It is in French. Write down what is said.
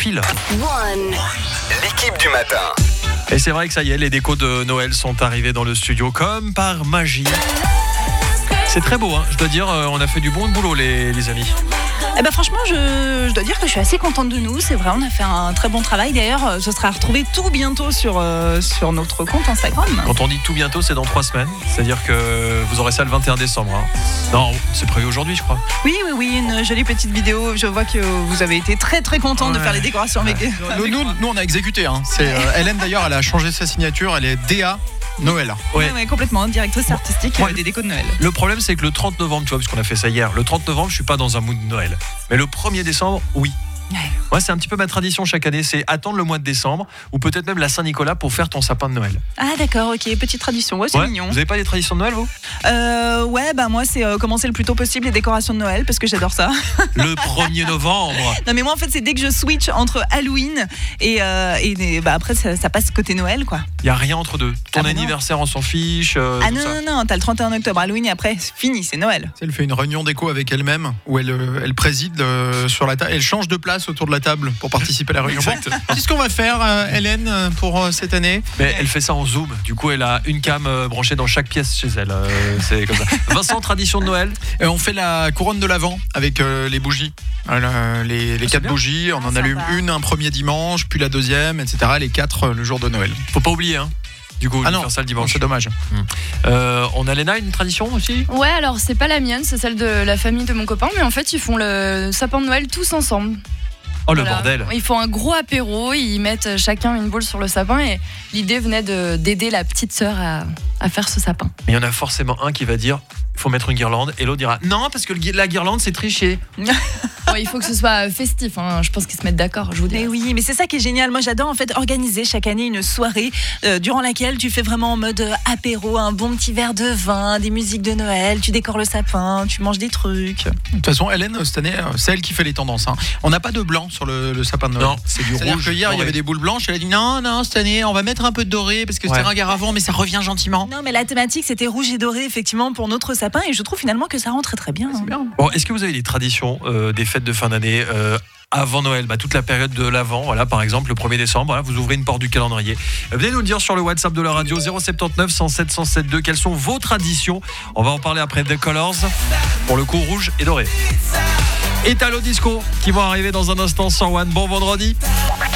fil. L'équipe du matin. Et c'est vrai que ça y est, les décos de Noël sont arrivés dans le studio comme par magie. C'est très beau, hein. Je dois dire, on a fait du bon boulot les amis. Eh ben franchement, je dois dire que je suis assez contente de nous. C'est vrai, on a fait un très bon travail. D'ailleurs, ce sera retrouvé tout bientôt sur notre compte Instagram. Quand on dit tout bientôt, c'est dans 3 semaines. C'est-à-dire que vous aurez ça le 21 décembre. Hein. Non, c'est prévu aujourd'hui, je crois. Oui, une jolie petite vidéo. Je vois que vous avez été très très contente de faire les décorations avec. Nous, on a exécuté. Hein. C'est Hélène d'ailleurs, elle a changé sa signature. Elle est DA Noël. Ouais, complètement. Directrice artistique des décos de Noël. Le problème, c'est que le 30 novembre, tu vois, parce qu'on a fait ça hier, le 30 novembre, je suis pas dans un mood de Noël. Mais le 1er décembre, oui. Ouais, c'est un petit peu ma tradition chaque année, c'est attendre le mois de décembre ou peut-être même la Saint-Nicolas pour faire ton sapin de Noël. Ah d'accord, ok, petite tradition, ouais, c'est mignon. Vous avez pas des traditions de Noël, vous ? Moi c'est commencer le plus tôt possible les décorations de Noël parce que j'adore ça. Le 1er novembre. Non mais moi en fait c'est dès que je switch entre Halloween et après ça passe côté Noël quoi. Il y a rien entre deux. Ton anniversaire on s'en fiche. Non, t'as le 31 octobre Halloween et après c'est fini, c'est Noël. Elle fait une réunion déco avec elle-même où elle préside sur la table, elle change de place autour de la table pour participer à la réunion. Exact. Qu'est-ce qu'on va faire, Hélène, pour cette année ? Mais elle fait ça en Zoom. Du coup, elle a une cam branchée dans chaque pièce chez elle. C'est comme ça. Vincent, tradition de Noël ? On fait la couronne de l'Avent avec les bougies. Les 4 bougies. On en allume une un premier dimanche, puis la deuxième, etc. Les 4 le jour de Noël. Faut pas oublier, hein. Du coup, faire ça le dimanche. C'est dommage. On a Léna, une tradition aussi ? Ouais, alors c'est pas la mienne, c'est celle de la famille de mon copain, mais en fait ils font le sapin de Noël tous ensemble. Oh le bordel. Ils font un gros apéro, ils mettent chacun une boule sur le sapin et l'idée venait d'aider la petite sœur à faire ce sapin. Il y en a forcément un qui va dire il faut mettre une guirlande et l'autre dira non parce que la guirlande c'est tricher. Il faut que ce soit festif, hein. Je pense qu'ils se mettent d'accord, je vous dis. Mais oui, mais c'est ça qui est génial. Moi j'adore en fait organiser chaque année une soirée durant laquelle tu fais vraiment en mode apéro, un bon petit verre de vin, des musiques de Noël, tu décores le sapin, tu manges des trucs. De toute façon, Hélène, cette année, c'est elle qui fait les tendances. Hein. On n'a pas de blanc sur le sapin de Noël. Non, c'est du rouge. Que hier, il y avait des boules blanches. Elle a dit non, cette année, on va mettre un peu de doré parce que c'était ringard avant, mais ça revient gentiment. Non, mais la thématique, c'était rouge et doré, effectivement, pour notre sapin. Et je trouve finalement que ça rend très très bien. C'est bien. Bon, est-ce que vous avez des traditions des fêtes de fin d'année avant Noël, toute la période de l'Avent, voilà, par exemple le 1er décembre, vous ouvrez une porte du calendrier. Venez nous le dire sur le WhatsApp de la radio 079 107 107 quelles sont vos traditions. On va en parler après The Colors pour le coup rouge et doré. Italo Disco qui vont arriver dans un instant sur One. Bon vendredi.